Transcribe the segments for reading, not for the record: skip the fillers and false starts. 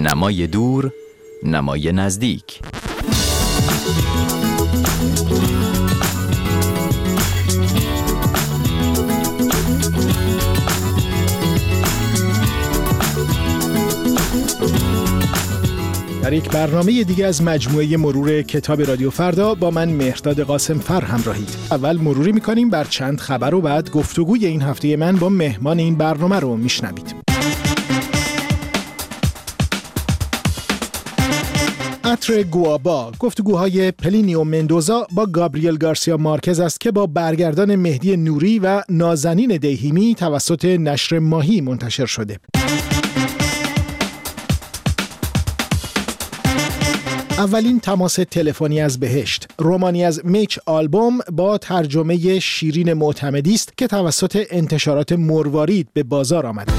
نمای دور، نمای نزدیک. در یک برنامه دیگه از مجموعه مرور کتاب رادیو فردا با من مهرداد قاسم فر همراهید. اول مروری میکنیم بر چند خبر و بعد گفتگوی این هفته من با مهمان این برنامه رو میشنوید. عطر گوابا، گفتگوهای پلینیو مندوزا با گابریل گارسیا مارکز است که با برگردان مهدی نوری و نازنین دیهیمی توسط نشر ماهی منتشر شده. اولین تماس تلفنی از بهشت، رمانی از میچ آلبوم با ترجمه شیرین معتمدی است که توسط انتشارات مروارید به بازار آمده.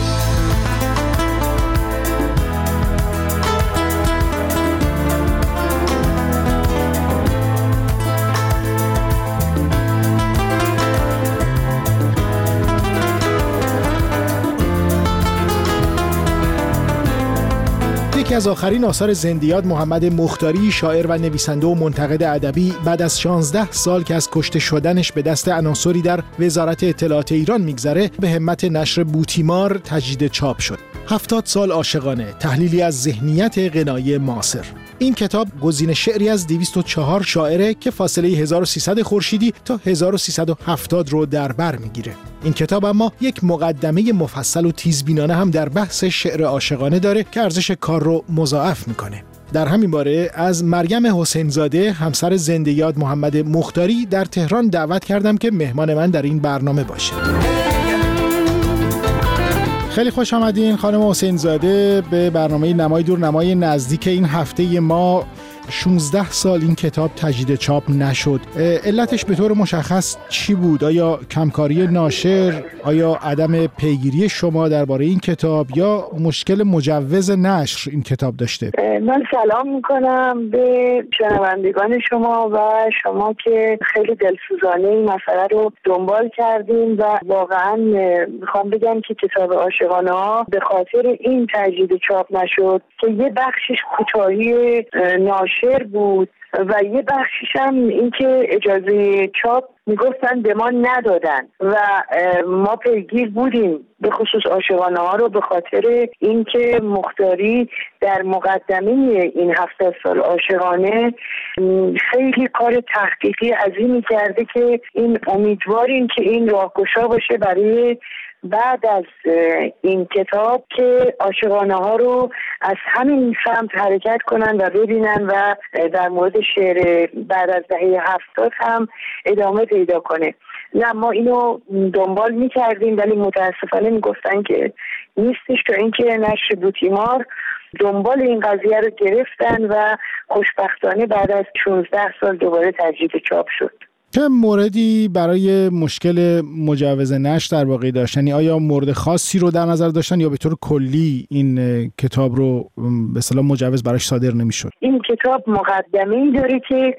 یکی از آخرین آثار زندیات محمد مختاری، شاعر و نویسنده و منتقد ادبی، بعد از 16 سال که از کشته شدنش به دست عناصری در وزارت اطلاعات ایران میگذره، به همت نشر بوتیمار تجدید چاپ شد. 70 سال عاشقانه، تحلیلی از ذهنیت غنایی معاصر. این کتاب گزین شعری از 204 شاعره که فاصله 1300 خورشیدی تا 1370 رو در بر میگیره. این کتاب اما یک مقدمه مفصل و تیزبینانه هم در بحث شعر عاشقانه داره که ارزش کار رو مضاعف میکنه. در همین باره از مریم حسین زاده، همسر زندیات محمد مختاری، در تهران دعوت کردم که مهمان من در این برنامه باشه. خیلی خوش آمدین خانم حسین زاده به برنامه نمای دور نمای نزدیک. این هفته ما 16 سال این کتاب تجدید چاپ نشد. علتش به طور مشخص چی بود؟ آیا کمکاری ناشر، آیا عدم پیگیری شما درباره این کتاب، یا مشکل مجوز نشر این کتاب داشته؟ من سلام میکنم به شنوندگان شما و شما که خیلی دلسوزانه این مسئله رو دنبال کردیم و واقعا میخوام بگم که کتاب عاشقانه ها به خاطر این تجدید چاپ نشد که یه بخشش کوتاهی ناشر بود و یه بخشش هم این که اجازه چاپ میگفتن به ما ندادن و ما پیگیر بودیم، به خصوص عاشقانه ها رو، به خاطر اینکه مختاری در مقدمه این 70 سال عاشقانه خیلی کار تحقیقی عظیمی کرده که این امیدواریم که این راهگشا باشه برای بعد از این کتاب که عاشقانه ها رو از همین سمت حرکت کنن و ببینن و در مورد شعر بعد از دهه 70 هم ادامه پیدا کنه. نه، ما اینو دنبال میکردیم ولی متاسفانه میگفتن که نیستش، تا اینکه نشر بوتیمار دنبال این قضیه رو گرفتن و خوشبختانه بعد از 16 سال دوباره تجدید چاپ شد. چه موردی برای مشکل مجوز نشر در واقع داشتن؟ آیا مورد خاصی رو در نظر داشتن یا به طور کلی این کتاب رو به اصطلاح مجوز براش صادر نمیشد؟ این کتاب مقدمه‌ای داره که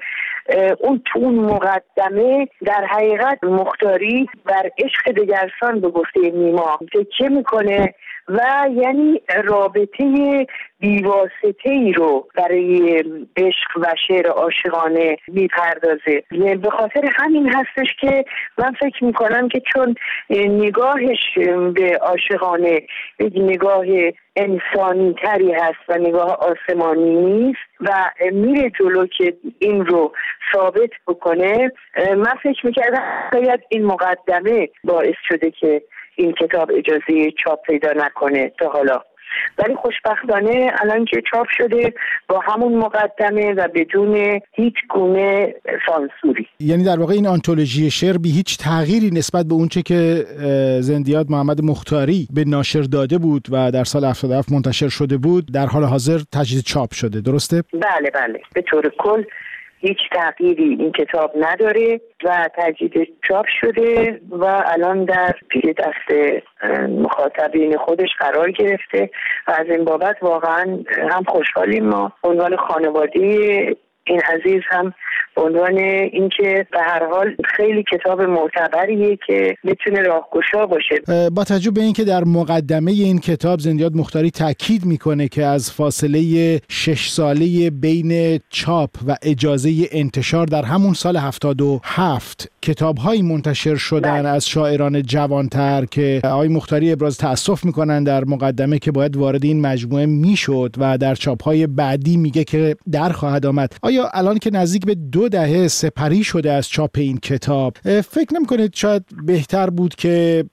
اون مقدمه در حقیقت مختاری بر عشق دگرسان به گفته نیما تکیه میکنه و یعنی رابطه بیواسطه‌ای رو برای عشق و شعر عاشقانه میپردازه. به خاطر همین هستش که من فکر میکنم که چون نگاهش به عاشقانه یک نگاه انسانی تری هست و نگاه آسمانی نیست و میره جلو که این رو ثابت بکنه، من فکر میکردم شاید این مقدمه باعث شده که این کتاب اجازه چاپ پیدا نکنه تا حالا، ولی خوشبختانه الان که چاپ شده با همون مقدمه و بدون هیچ گونه سانسوری. یعنی در واقع این آنتولوژی شعر بی هیچ تغییری نسبت به اونچه که زندیات محمد مختاری به ناشر داده بود و در سال 77 منتشر شده بود در حال حاضر تجدید چاپ شده، درسته؟ بله، به طور کل هیچ تغییری این کتاب نداره و تجدید چاپ شده و الان در پی دست مخاطبین خودش قرار گرفته و از این بابت واقعا هم خوشحالیم. ما عنوان خانواده این عزیز هم عنوان اینکه به هر حال خیلی کتاب معتبریه که میتونه راهگشا باشه. با توجه به اینکه در مقدمه این کتاب زندیات مختاری تاکید میکنه که از فاصله 6 ساله بین چاپ و اجازه انتشار در همون سال 77 کتاب‌هایی منتشر شدن از شاعران جوانتر که آقای مختاری ابراز تأسف میکنن در مقدمه که باید وارد این مجموعه میشد و در چاپ‌های بعدی میگه که در خواهد آمد. آیا الان که نزدیک به 2 دهه سپری شده از چاپ این کتاب، فکر نمی‌کنید شاید بهتر بود که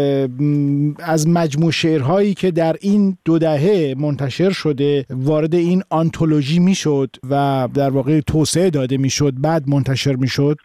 از مجموع شعرهایی که در این 2 دهه منتشر شده وارد این آنتولوژی میشد و در واقع توسعه داده میشد بعد منتشر میشد؟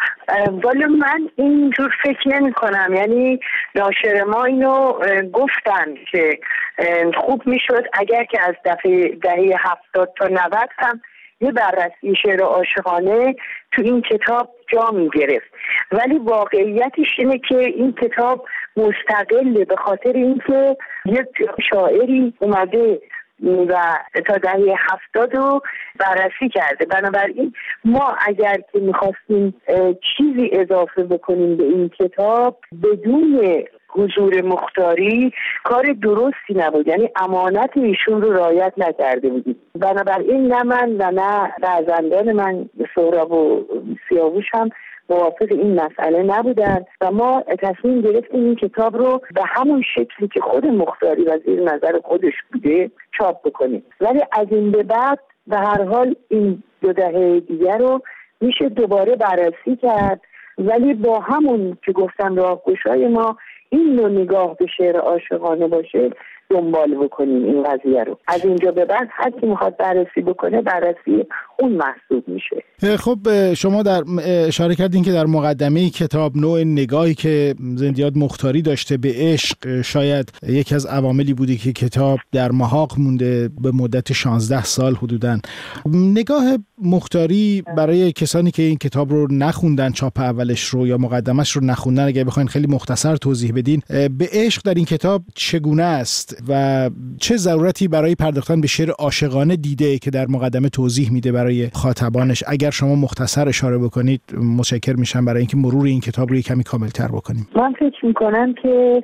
ولی من اینجور فکر نمی کنم. یعنی ناشر ما اینو گفتن که خوب میشد اگر که از دهه 70 تا 90 هم یه بررسی شعر عاشقانه تو این کتاب جا می گرفت، ولی واقعیتش اینه که این کتاب مستقله به خاطر اینکه یک شاعری اومده و تا دهه 70 رو بررسی کرده. بنابراین ما اگر که میخواستیم چیزی اضافه بکنیم به این کتاب بدون حضور مختاری کار درستی نبود، یعنی امانت ایشون رو رعایت نکرده بودیم. بنابراین نه من و نه فرزندان من سهراب و سیاوش هم موافق این مسئله نبودن و ما تصمیم گرفتیم این کتاب رو به همون شکلی که خود مختاری و زیر نظر خودش بوده چاپ بکنیم. ولی از این به بعد به هر حال این 2 دهه دیگر رو میشه دوباره بررسی کرد، ولی با همون که گفتم راهگشای ما این نوع نگاه به شعر عاشقانه باشه دنبال بکنیم این قضیه رو. از اینجا به بعد هر کی میخواد بررسی بکنه بررسی اون محسوب میشه. خب شما در اشاره کردین که در مقدمه کتاب نوع نگاهی که زندیات مختاری داشته به عشق شاید یکی از عواملی بوده که کتاب در محاق مونده به مدت 16 سال حدوداً. نگاه مختاری برای کسانی که این کتاب رو نخوندن، چاپ اولش رو یا مقدمش رو نخوندن، اگه بخواید خیلی مختصر توضیح بدین به عشق در این کتاب چگونه است و چه ضرورتی برای پرداختن به شعر عاشقانه دیده که در مقدمه توضیح میده برای خاطبانش؟ اگر شما مختصر اشاره بکنید متشکر میشم برای اینکه مرور این کتاب رو کمی کاملتر بکنیم. من فکر میکنم که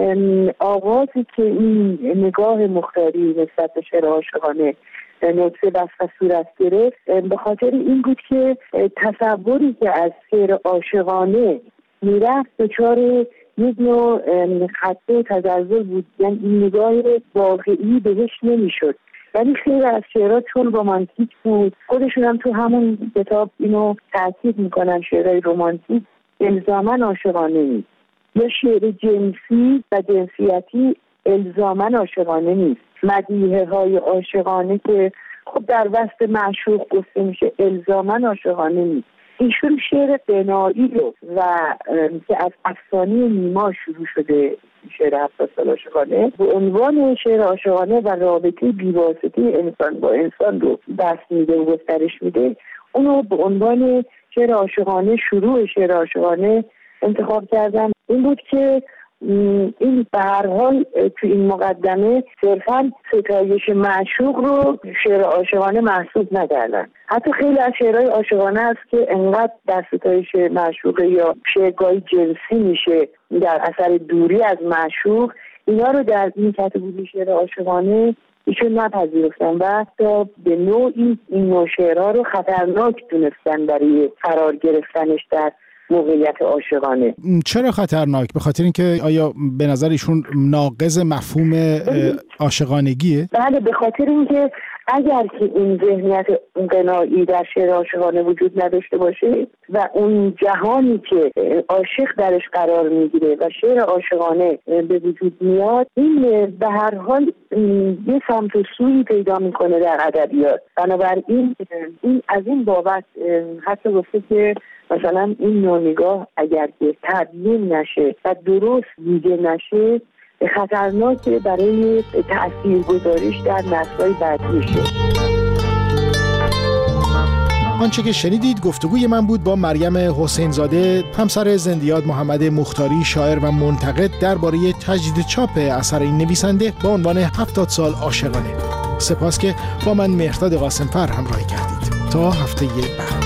آغازی که این نگاه مختاری نسبت به شعر عاشقانه نطفه بست و صورت گرفت به خاطر این بود که تصوری که از شعر عاشقانه میرفت دچار یک نوع خطه و تزلزل بود، یعنی این نگاه واقعی بهش نمیشد. ولی خیلی از شعرها چون رمانتیک بود، خودشون هم تو همون کتاب اینو تاکید میکنن، شعرهای رمانتیک الزاماً عاشقانه نیست، یا شعر جنسی و جنسیتی الزاماً عاشقانه نیست. مدیحه های عاشقانه که خب در وسط معشوق گفته میشه الزاماً عاشقانه نیست. ایشون شعر غنایی رو و که از افسانه نیما شروع شده، شعر 70 سال عاشقانه به عنوان شعر عاشقانه و رابطه بی‌واسطه انسان با انسان رو بحث میده و گسترش میده، اونو به عنوان شعر عاشقانه، شروع شعر عاشقانه انتخاب کردم. این بود که این به هر حال تو این مقدمه صرفاً ستایش معشوق رو شعر عاشقانه محسوب نکردن. حتی خیلی از شعرهای عاشقانه هست که انقدر در ستایش معشوق یا شعرگاهی جنسی میشه در اثر دوری از معشوق، اینا رو در این کاتگوری شعر عاشقانه ایشون نپذیرفتن و حتی به نوعی این نوع شعرها رو خطرناک دونستن برای قرار گرفتنش در موقعیت عاشقانه. چرا خطرناک؟ به خاطر اینکه آیا به نظر ایشون ناقض مفهوم عاشقانگیه؟ بله، به خاطر اینکه اگر که این ذهنیت غنایی در شعر عاشقانه وجود نداشته باشه و اون جهانی که عاشق درش قرار میگیره و شعر عاشقانه به وجود میاد، این به هر حال یه سمت و سویی پیدا میکنه در ادبیات. بنابراین این از این بابت حتی گفته که مثلا این نوع نگاه اگر که تبیین نشه و درست دیده نشه خطرناکه برای تاثیرگذاریش در نسل‌های بعدی میشه. آنچه که شنیدید گفتگوی من بود با مریم حسین زاده، همسر زندیات محمد مختاری، شاعر و منتقد، درباره تجدید چاپ اثر این نویسنده با عنوان 70 سال عاشقانه. سپاس که با من مهرداد قاسمفر همراهی کردید. تا هفته بعد.